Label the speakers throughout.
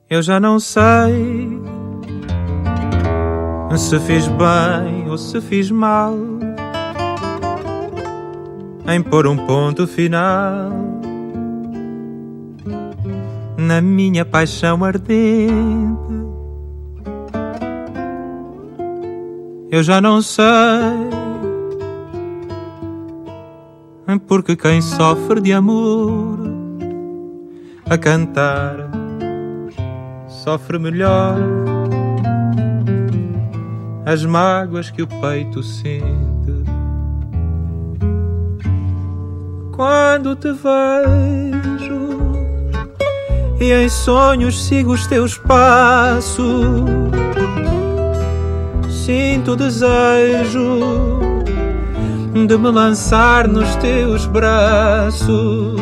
Speaker 1: Eu já não sei se fiz bem ou se fiz mal em pôr um ponto final na minha paixão ardente. Eu já não sei, porque quem sofre de amor a cantar sofre melhor as mágoas que o peito sente. Quando te vejo e em sonhos sigo os teus passos, sinto o desejo de me lançar nos teus braços.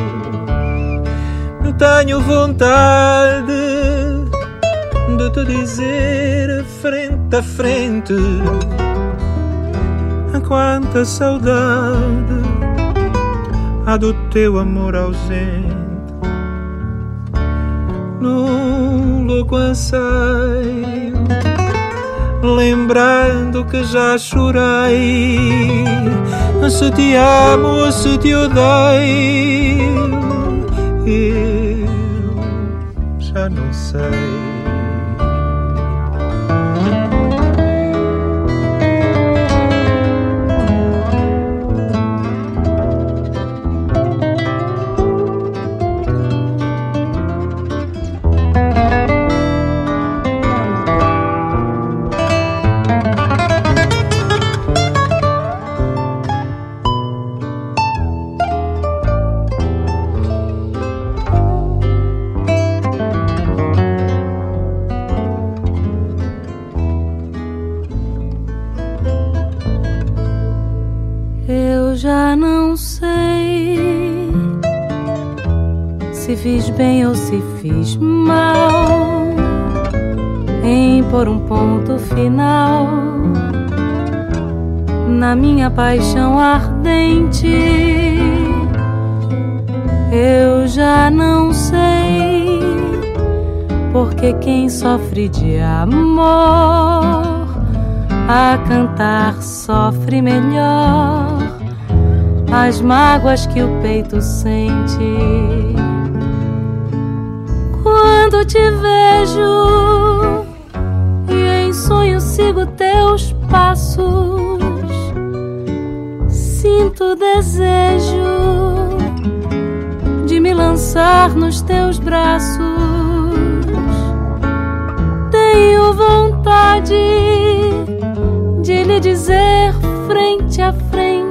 Speaker 1: Tenho vontade de te dizer frente a frente quanta saudade há do teu amor ausente. Num louco anseio, lembrando que já chorei, se te amo ou se te odeio, eu já não sei.
Speaker 2: Já não sei se fiz bem ou se fiz mal em pôr um ponto final na minha paixão ardente. Eu já não sei, porque quem sofre de amor a cantar sofre melhor as mágoas que o peito sente. Quando te vejo e em sonho sigo teus passos, sinto desejo de me lançar nos teus braços. Tenho vontade de lhe dizer frente a frente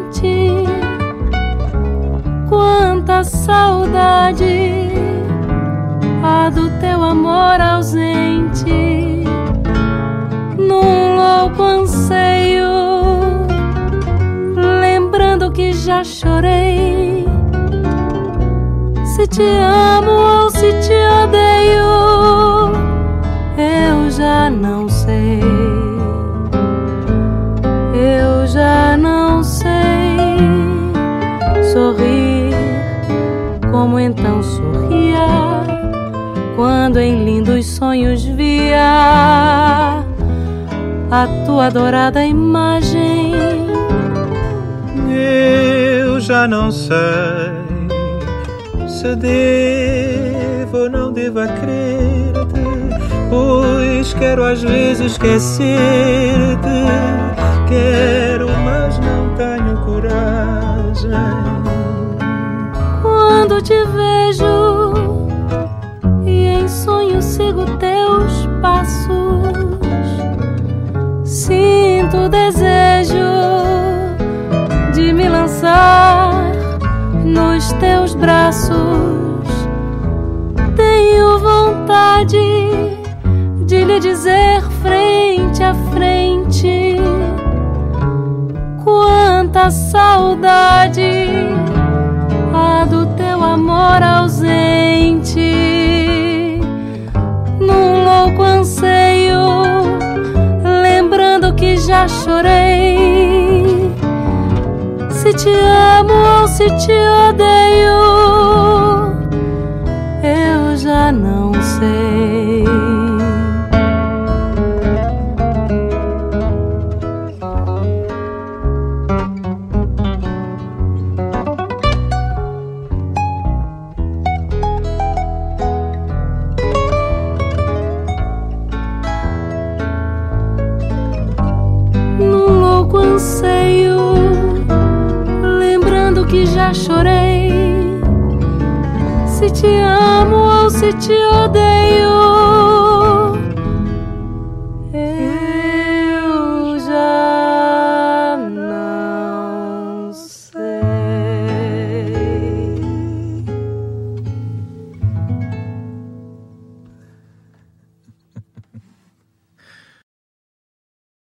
Speaker 2: quanta saudade há do teu amor ausente. Num louco anseio, lembrando que já chorei, se te amo ou se te odeio, eu já não sei. Eu já não sei sorrir como então sorria quando em lindos sonhos via a tua adorada imagem.
Speaker 1: Eu já não sei se devo ou não devo crer-te, pois quero às vezes esquecer-te. Quero, mas não tenho coragem.
Speaker 2: Quando te vejo e em sonho sigo teus passos, sinto o desejo de me lançar nos teus braços. Tenho vontade de lhe dizer frente a frente quanta saudade há do teu amor ausente. Num louco anseio, lembrando que já chorei, se te amo ou se te odeio, eu já não sei. que já chorei. Se te amo ou se te odeio,